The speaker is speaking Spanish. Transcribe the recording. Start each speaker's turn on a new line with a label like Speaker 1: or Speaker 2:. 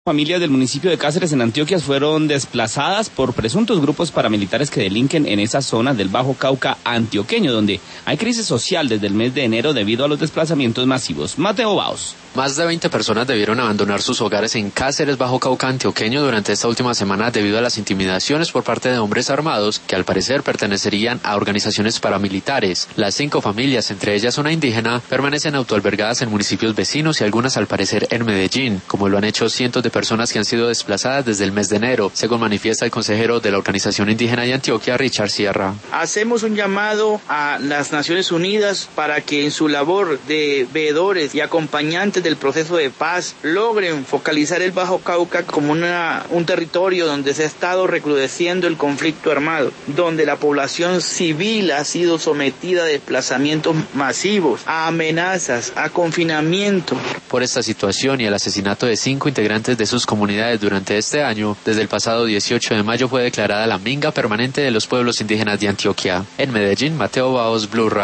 Speaker 1: Familias del municipio de Cáceres en Antioquia fueron desplazadas por presuntos grupos paramilitares que delinquen en esa zona del Bajo Cauca antioqueño, donde hay crisis social desde el mes de enero debido a los desplazamientos masivos. Mateo Baos.
Speaker 2: Más de 20 personas debieron abandonar sus hogares en Cáceres, Bajo Cauca antioqueño durante esta última semana debido a las intimidaciones por parte de hombres armados que al parecer pertenecerían a organizaciones paramilitares. Las 5 familias, entre ellas una indígena, permanecen autoalbergadas en municipios vecinos y algunas al parecer en Medellín, como lo han hecho cientos de personas que han sido desplazadas desde el mes de enero, según manifiesta el consejero de la Organización Indígena de Antioquia, Richard Sierra.
Speaker 3: Hacemos un llamado a las Naciones Unidas para que en su labor de veedores y acompañantes del proceso de paz logren focalizar el Bajo Cauca como un territorio donde se ha estado recrudeciendo el conflicto armado, donde la población civil ha sido sometida a desplazamientos masivos, a amenazas, a confinamiento.
Speaker 2: Por esta situación y el asesinato de 5 integrantes de sus comunidades durante este año, desde el pasado 18 de mayo fue declarada la minga permanente de los pueblos indígenas de Antioquia. En Medellín, Mateo Baos, Blue Radio.